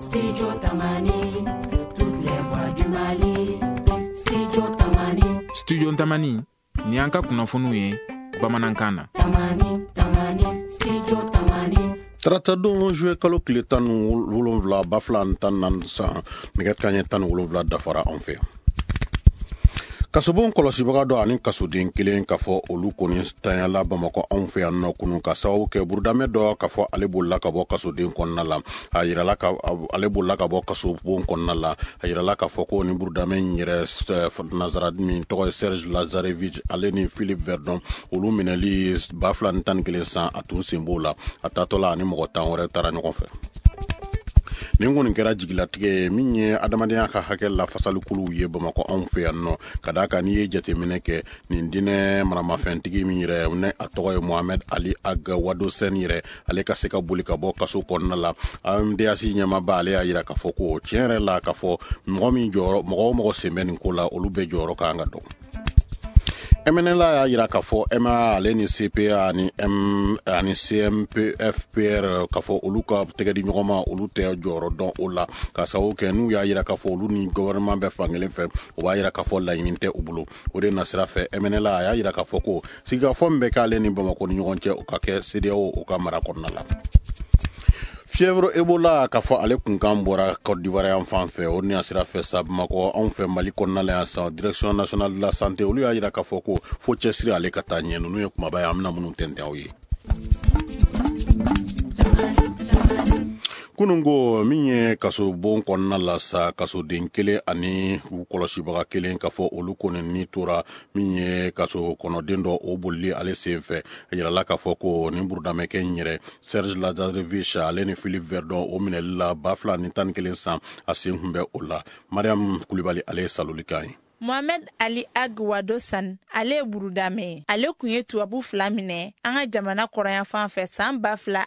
Studio Tamani, toutes les voix du Mali. Studio Tamani. Studio Tamani, ni an ka kunnafoniw ye bamanankan na. Tamani, Studio Tamani. Tarata don joué kalo tile 17 bafla tan nan san nɛgɛ kanɲɛ 17 dafara an fɛ. Kasobon kɔlɔsibaga dɔ ani kasoden kelen ka fɔ olu kɔni tanyala Bamakɔ anw fɛ yan nɔ kunun ka sababu kɛ burudamɛ dɔ ka fɔ ale bolila ka bɔ kasoden kɔnɔna la a yirala ka ale bolila ka bɔ kasobon kɔnɔna la a yirala ka fɔ ko ni burudamɛ in yɛrɛ nazara min tɔgɔ ye Serge Lazarevich ale ni Philippe Verdon olu minɛli 2011 san a tun sen b'o la a tatɔla ani mɔgɔ 10 wɛrɛ taara ɲɔgɔn fɛ. Nin kɔni kɛra jigilatigɛ ye min ye adamadenya ka hakɛ lafasalikuluw ye Bamakɔ anw fɛ yan nɔ ka da kan n'i ye jateminɛ kɛ nin diinɛ maramafɛntigi min yɛrɛ ne a tɔgɔ ye Mohamed Ali Ag Wado Sen yɛrɛ ale ka se ka boli ka bɔ kaso kɔnɔna la MDAC ɲɛmaaba ale y'a yira k'a fɔ ko tiɲɛ yɛrɛ la k'a fɔ mɔgɔ o mɔgɔ sen bɛ nin ko la olu bɛɛ jɔyɔrɔ ka kan ka dɔn. MNLA y'a yira k'a fɔ MA ale ni CPA ani CMPFPR k'a fɔ olu ka tɛgɛ di ɲɔgɔn ma olu tɛ jɔyɔrɔ dɔn o la ka sababu kɛ n'u y'a yira k'a fɔ olu ni gouvernement bɛ fankelen fɛ o b'a yira k'a fɔ laɲini tɛ u bolo o de nasira fɛ MNLA a y'a yira k'a fɔ ko sigikafɔ min bɛ k'ale ni Bamakɔ ni ɲɔgɔn cɛ o ka kɛ CEDEAO o ka mara kɔnɔna la. Fièvre Ebola k'a fɔ ale kunkan bɔra Côte d'Ivoire yan fan fɛ o ni a sira fɛ sa Bamakɔ anw fɛ Mali kɔnɔna la yan sa Direction nationale de la santé olu y'a yira k'a fɔ ko fo cɛsiri ale ka taa ɲɛ ninnu ye kumaba ye an bɛna minnu tɛntɛn aw ye. Kunungo min ye kasobon kɔnɔna la sa kasoden kelen ani kɔlɔsibaga kelen ka fɔ olu kɔni ni tora min ye kaso kɔnɔden dɔ o bolili ale sen fɛ a yirala k'a fɔ ko ni burudamɛkɛ in yɛrɛ Serge Lazarevich ale ni Philippe Verdon o minɛli la 2011 san a sen kun bɛ o la. Mariam Kulibali ale ye saloli kan ye. Mohamed Ali Ag Wado San ale burudame ale kun ye tubabu 2 minɛ an ka jamana kɔrɔyan fan fɛ san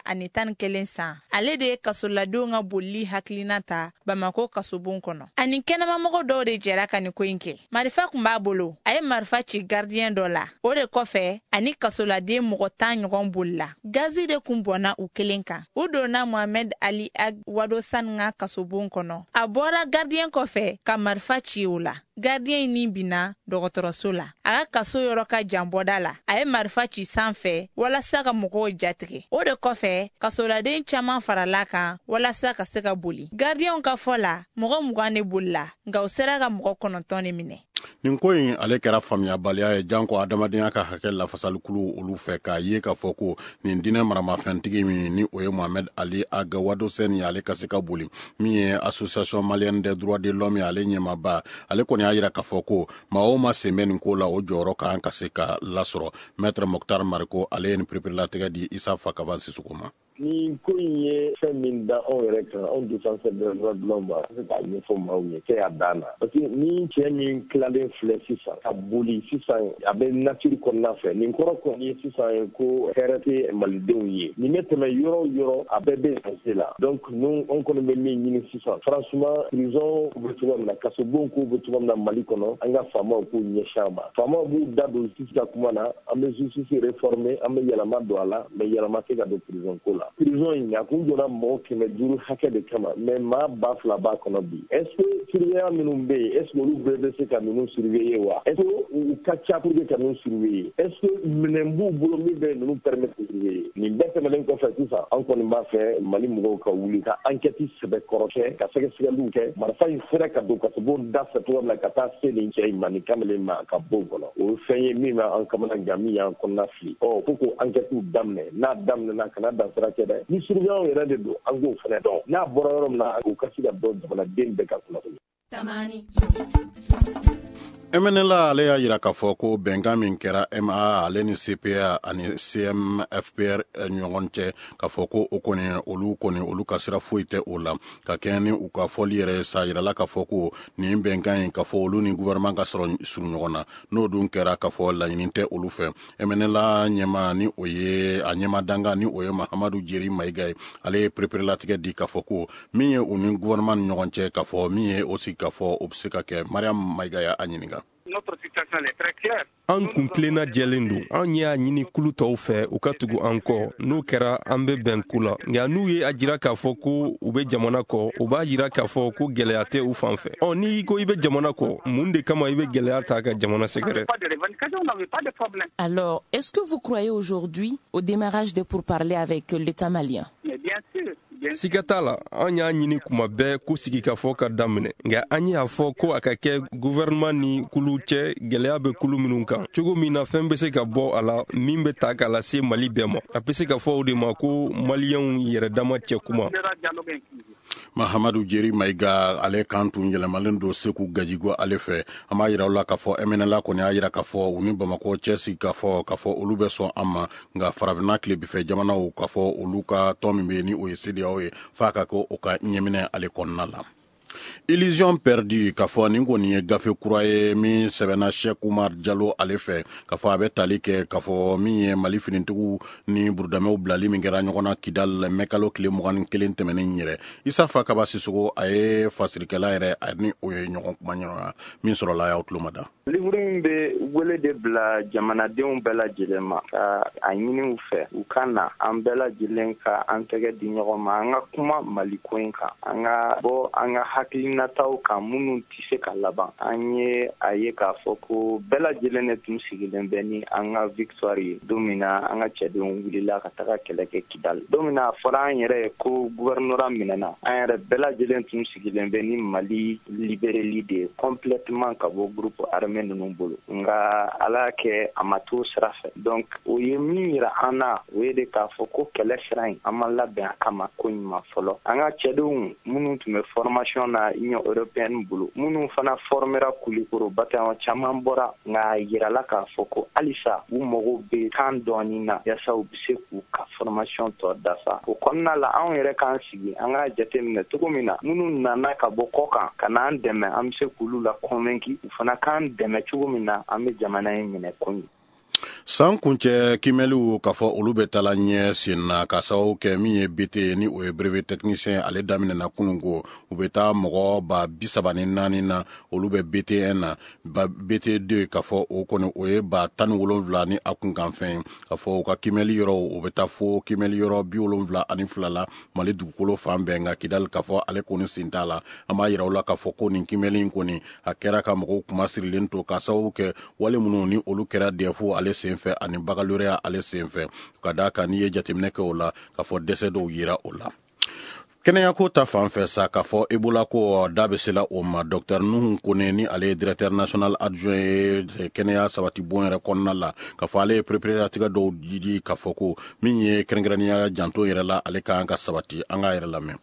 2011 san ale de ye kasoladenw ka bolili hakilina ta Bamakɔ kasobon kɔnɔ ani kɛnɛmamɔgɔ dɔw de jɛra ka nin ko in kɛ marifa kun b'a bolo a ye marifa ci gardien dɔ la o de kɔfɛ ani kasoladen mɔgɔ 10 ɲɔgɔn bolila gazi de kun bɔnna u kelen kan u donna Mohamed Ali Ag Wado San ka kasobon kɔnɔ a bɔra gardien kɔfɛ ka marifa ci o la gardien ni bina dɔgɔtɔrɔso la a ka kaso yɔrɔ ka jan bɔda la a ye marifa ci sanfɛ walasa ka mɔgɔw jatigɛ o de kɔfɛ kasoladen caman farala kan walasa ka se ka boli gardien ka fɔ la mɔgɔ 20 ne bolila nka u sera ka mɔgɔ 9 ne minɛ. Nin ko in ale kɛra faamuyabaliya ye janko adamadenya ka hakɛ lafasalikulu olu fɛ k'a ye k'a fɔ ko nin diinɛ maramafɛntigi min ni o ye Mohamed Ali Ag Wado Sen ye ale ka se ka boli min ye Association Malienne des droits de l'homme ye ale ɲɛmaaba ale kɔni y'a yira k'a fɔ ko maa o maa sen bɛ nin ko la o jɔyɔrɔ ka kan ka se ka lasɔrɔ Maître Mokhtar Mariko ale ye nin pereperelatigɛ di Isa Fakaban Sisoko ma. Ni ko in ye fɛn min da anw yɛrɛ kan anw défenseur des droits de l'homme b'a se k'a ɲɛfɔ maaw ye kɛ y'a dan na parce que ni cɛ min tilalen filɛ sisan ka boli sisan a bɛ nature kɔnɔna fɛ nin kɔrɔ kɔni ye sisan ye ko hɛrɛ tɛ malidenw ye nin bɛ tɛmɛ yɔrɔ o yɔrɔ a bɛɛ bɛ sanse la donc nous an kɔni bɛ min ɲini sisan franchement prison bɛ cogoya min na kasobon ko bɛ cogoya min na Mali kɔnɔ an ka faamaw k'u ɲɛsin a ma faamaw b'u da don justice ka kuma na an bɛ justice réformer an bɛ yɛlɛma don a la mais yɛlɛma tɛ ka don prison ko la. Prison in a kun donna mɔgɔ 500 hakɛ de kama mais maa 2000 b'a kɔnɔ bi est-ce que surveillant minnu bɛ yen est-ce que olu bɛɛ bɛ se ka ninnu surveiller wa est-ce que u ka ca pour que ka ninnu surveiller est-ce que minɛn b'u bolo min bɛ ninnu permettre de surveiller nin bɛɛ tɛmɛnen kɔfɛ sisan an kɔni b'a fɛ Mali mɔgɔw ka wuli ka enquête sɛbɛ kɔrɔ kɛ ka sɛgɛsɛgɛliw kɛ marifa in sera ka don kasobon da fɛ cogoya min na ka taa se nin cɛ in ma nin kamalen ma ka bɔ o kɔnɔ o ye fɛn ye min bɛ an kamana gan min y'an kɔnɔna fili fo ko enquête daminɛ n'a daminɛna kana dan sira kɛ dɛ ni surveillant yɛrɛ de don an k'o fɛnɛ dɔn n'a bɔra yɔrɔ min na u ka se ka dɔn jamanaden bɛɛ ka kunnafoni. MNLA ale y'a yira k'a fɔ ko bɛnkan min kɛra MA ale ni CPA ani CMFPR ɲɔgɔn cɛ k'a fɔ ko o kɔni olu ka sira foyi tɛ o la ka kɛɲɛ ni u ka fɔli yɛrɛ sa yirala k'a fɔ ko nin bɛnkan in k'a fɔ olu ni gouvernement ka sɔrɔ surun ɲɔgɔn na n'o dun kɛra k'a fɔ laɲini tɛ olu fɛ MNLA ɲɛma ni o ye a ɲɛmadanga ni o ye Mahamadu Jeri Mayiga ye ale ye pereperelatigɛ di k'a fɔ ko min ye u ni gouvernement ni ɲɔgɔn cɛ k'a fɔ min ye aussi k'a fɔ o bɛ se ka kɛ Mariam Mayiga y'a ɲininka. Notre situation an kun tilenna jɛlen don an y'a ɲini kulu tɔw fɛ u ka tugu an kɔ n'o kɛra an bɛ bɛn ku la nka n'u ye a jira k'a fɔ ko u bɛ jamana kɔ u b'a jira k'a fɔ ko gɛlɛya tɛ u fan fɛ n'i ko i bɛ jamana kɔ mun de kama i bɛ gɛlɛya ta ka jamana sɛgɛrɛ. Alors, est-ce que vous croyez aujourd'hui au démarrage des pourparlers avec l'État malien? Siga t'a la an y'a ɲini kuma bɛɛ ko sigi ka fɔ ka daminɛ nka an y'a fɔ ko a ka kɛ gouvernement ni kulu cɛ gɛlɛya bɛ kulu minnu kan cogo min na fɛn bɛ se ka bɔ a la min bɛ ta k'a lase Mali bɛɛ ma a bɛ se ka fɔ o de ma ko maliyɛnw yɛrɛ dama cɛ kuma. Mahamadu Jeri Maiga ale kan tun yɛlɛmalen don Seku Gajigo ale fɛ an b'a yira u la k'a fɔ MNLA kɔni y'a yira k'a fɔ u ni Bamako cɛsigi k'a fɔ olu bɛ sɔn an ma nka farafinna tilebifɛ jamanaw k'a fɔ olu ka tɔn min bɛ yen ni o ye CEDEAO ye f'a ka kɛ o ka ɲɛminɛ ale kɔnɔna la. Illusion perdue k'a fɔ nin kɔni ye gafe kura ye min sɛbɛnna Cheikh Oumar Diallo ale fɛ k'a fɔ a bɛ tali kɛ k'a fɔ min ye Mali finitigiw ni burudamɛw bilali min kɛra ɲɔgɔn na Kidal mɛkalo tile 21 tɛmɛnen yɛrɛ Isa Fakaba Sisoko a ye fasirikɛla yɛrɛ ani o ye ɲɔgɔn kuma ɲɔgɔn min sɔrɔla y'aw tulo ma da. Livre in bɛ wele de bila jamanadenw bɛɛ lajɛlen ma ka a ɲini u fɛ u ka na an bɛɛ lajɛlen ka an tɛgɛ di ɲɔgɔn ma an ka kuma Mali ko in kan an ka bɔ an ka hakilinataw kan minnu tɛ se ka laban an ye a ye k'a fɔ ko bɛɛ lajɛlen de tun sigilen bɛ ni an ka victoire ye don min na an ka cɛdenw wulila ka taga kɛlɛ kɛ Kidal don min na a fɔra an yɛrɛ ye ko gouvernement minɛna an yɛrɛ bɛɛ lajɛlen tun sigilen bɛ ni Mali libéreli de ye complètement ka bɔ groupe armé ninnu bolo nka ala kɛ a ma t'o sira fɛ donc o ye min yira an na o ye de k'a fɔ ko kɛlɛ sira in an ma labɛn a kama ko ɲuman fɔlɔ an ka cɛdenw minnu tun bɛ formation na Union européenne bolo minnu fana formera Kulikoro bataillon caman bɔra nka a yirala k'a fɔ ko halisa u mago bɛ kan dɔɔni na yasa u bɛ se k'u ka formation tɔ dafa o kɔnɔna la anw yɛrɛ k'an sigi an ka jateminɛ cogo min na minnu nana ka bɔ kɔ kan ka n'an dɛmɛ an bɛ se k'olu la convaincre u fana k'an dɛmɛ cogo min na an bɛ jamana in minɛ ko ɲɛ. San kuncɛ kimɛliw k'a fɔ olu bɛ tala ɲɛ sen na ka sababu kɛ min ye BT ni o ye brevet technicien ale daminɛna kunun ko u bɛ taa mɔgɔ 34 na olu bɛ BTN na BT2 k'a fɔ o kɔni o ye 17 ni a kunkanfɛn k'a fɔ u ka kimɛli yɔrɔ o bɛ taa fo kimɛli yɔrɔ 72 la Mali dugukolo fan bɛɛ nka Kidal k'a fɔ ale kɔni sen t'a la an b'a yira u la k'a fɔ ko nin kimɛli in kɔni a kɛra ka mɔgɔw kuma sirilen to ka sababu kɛ wale minnu ni olu kɛra DEF ale sen fɛ ani baccalauréat ale sen fɛ ka da kan n'i ye jateminɛ kɛ o la k'a fɔ dɛsɛ dɔw yira o la. Kɛnɛyako ta fan fɛ sa k'a fɔ Ebola ko da bɛ sela o ma Dr Nuhu Kone ni ale ye directeur national adjoint ye kɛnɛya sabati bon yɛrɛ kɔnɔna la k'a fɔ ale ye préparatifs dɔw di k'a fɔ ko min ye kɛrɛnkɛrɛnnenya janto yɛrɛ la ale ka ka sabati an ka yɛrɛ lamɛn.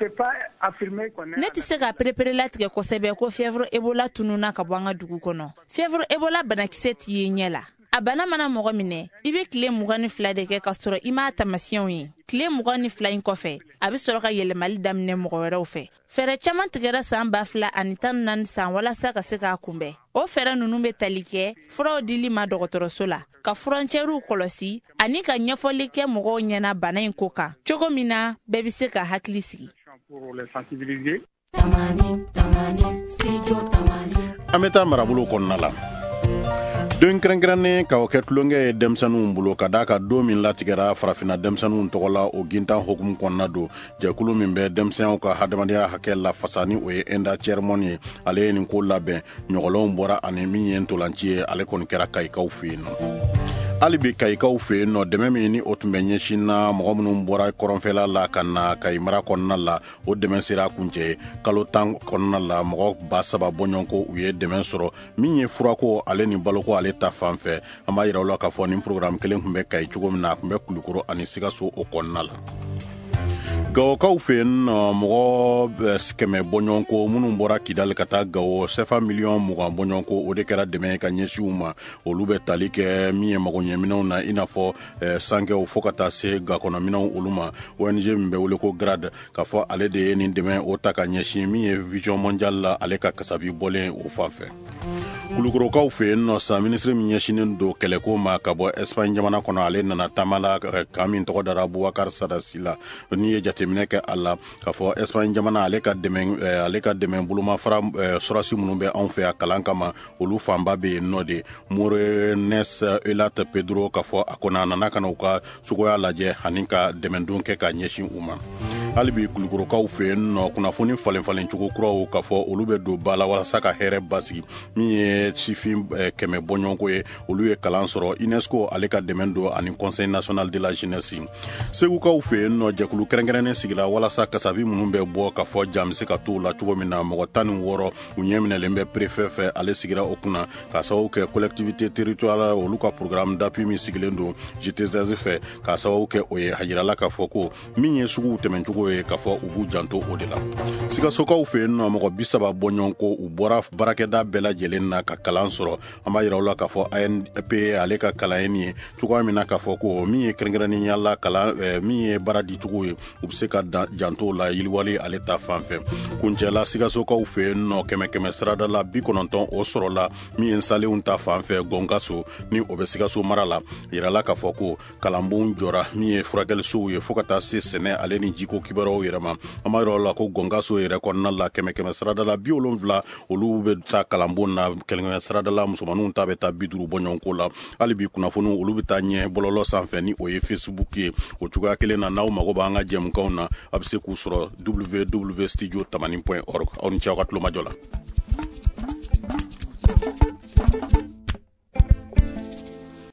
Ne tɛ se ka perepere latigɛ kosɛbɛ ko fièvre Ebola tununa ka bɔ an ka dugu kɔnɔ. Fièvre Ebola banakisɛ t'i ye ɲɛ la. A bana mana mɔgɔ minɛ i bɛ tile 22 de kɛ ka sɔrɔ i m'a taamasiyɛnw ye. Tile 22 in kɔfɛ a bɛ sɔrɔ ka yɛlɛmali daminɛ mɔgɔ wɛrɛw fɛ. Fɛɛrɛ caman tigɛra san 2014 san walasa ka se k'a kunbɛn. O fɛɛrɛ ninnu bɛ tali kɛ furaw dili ma dɔgɔtɔrɔso la ka furancɛriw kɔlɔsi ani ka ɲɛfɔli kɛ mɔgɔw ɲɛna bana in ko kan cogo min na bɛɛ bɛ se ka hakili sigi. An bɛ taa marabolo kɔnɔna la. Don kɛrɛnkɛrɛnnen ka o kɛ tulonkɛ ye denmisɛnninw bolo ka da ka don min latigɛra farafinna denmisɛnninw tɔgɔ la o gintan hokumu kɔnɔna don jɛkulu min bɛ denmisɛnw ka hadamadenya hakɛ lafasa ni o ye Enda Chairman ye ale ye nin ko labɛn ɲɔgɔnlɔnw bɔra ani min ye ntolanci ye ale kɔni kɛra Kayikaw fɛ yen nɔ. Hali bi Kayikaw fɛ yen nɔ dɛmɛ min ni o tun bɛ ɲɛsin na mɔgɔ minnu bɔra kɔrɔnfɛla la ka na Kayi mara kɔnɔna la o dɛmɛ sera kuncɛ kalo 10 kɔnɔna la mɔgɔ 3,000 bɔɲɔgɔnko u ye dɛmɛ sɔrɔ min ye furako ale ni baloko ale ta fan fɛ an b'a yira u la k'a fɔ nin programme kelen tun bɛ Kayi cogo min na a tun bɛ Kulikoro ani Sikaso o kɔnɔna la. Gawokaw fɛ yen mɔgɔ 100 bɔɲɔgɔnko minnu bɔra Kidal ka taa Gawo CFA 20 bɔɲɔgɔnko o de kɛra dɛmɛ ka ɲɛsin u ma olu bɛ tali kɛ min ye magoɲɛminɛw na i n'a fɔ sankɛw fo ka taa se gakɔnɔminɛw olu ma ONG min bɛ wele ko GRAD k'a fɔ ale de ye nin dɛmɛ o ta ka ɲɛsin min ye Vision Mondial la ale ka kasabi bɔlen o fan fɛ. kulukorokaw fe yen nɔ sa minisiri min ɲɛsinen do kɛlɛko ma ka bɔ Espagne jamana kɔnɔ ale nana taamala kan min tɔgɔ dara Boubacar Sadasi la ni ye jateminɛ kɛ a la k'a fɔ Espagne jamana ale ka dɛmɛ bolomafara sɔrasi minnu bɛ anw fɛ a kalan kama olu fanba bɛ yen nɔ de Morenes Elat Pedro k'a fɔ a kɔnɔ a nana ka na u ka cogoya lajɛ ani ka dɛmɛdon kɛ ka ɲɛsin u ma hali bi kulukorokaw fe yen nɔ kunnafoni falen cogo kuraw k'a fɔ olu bɛ don ba la walasa ka hɛrɛ basigi min ye sifin kɛmɛ bɔɲɔgɔnko ye olu ye kalan sɔrɔ UNESCO ale ka dɛmɛ don ani Conseil national de la jeunesse segukaw fe yen nɔ jɛkulu kɛrɛnkɛrɛnnen sigila walasa kasabi minnu bɛ bɔ ka fɔ jam se ka to la cogo min na mɔgɔ 16 u ɲɛminɛlen bɛ préfet fɛ ale sigira o kunna ka sababu kɛ collectivité territoriale olu ka programme d'appui min sigilen don JTZ fɛ ka sababu kɛ o ye hajirala ka fɔ ko min ye suguw tɛmɛcogo ye ka fɔ u b'u janto o de la sikasokaw fe yen nɔ mɔgɔ 30 bɔɲɔgɔnko u bɔra barakɛda bɛɛ lajɛlen na ka kalan sɔrɔ an b'a yira u la k'a fɔ ANP ale ka kalan ye cogoya min na k'a fɔ ko min ye kɛrɛnkɛrɛnnenya la kalan min ye baara di cogo ye u bɛ se ka janto la yiriwali ale ta fan fɛ kuncɛla sikasokaw fe yen nɔ kɛmɛ sarada la 90 o sɔrɔla min ye salenw ta fan fɛ Gongaso ni o bɛ Sikaso mara la yirala k'a fɔ ko kalanbon jɔra min ye furakɛlisow ye fo ka taa se sɛnɛ ale ni jiko kibaruyaw yɛrɛ ma an b'a yira u la ko Gongaso yɛrɛ kɔnɔna la kɛmɛ sarada la 70 olu bɛ taa kalanbon na kɛmɛ sarada la musomanninw ta bɛ taa 50 bɔɲɔgɔnko la hali bi kunnafoniw olu bɛ taa ɲɛ bɔlɔlɔ sanfɛ ni o ye Facebook ye o cogoya kelen na n'aw mago b'an ka jɛmukanw na a bɛ se k'u sɔrɔ www.studiotamani.org aw ni ce aw ka tulomajɔ la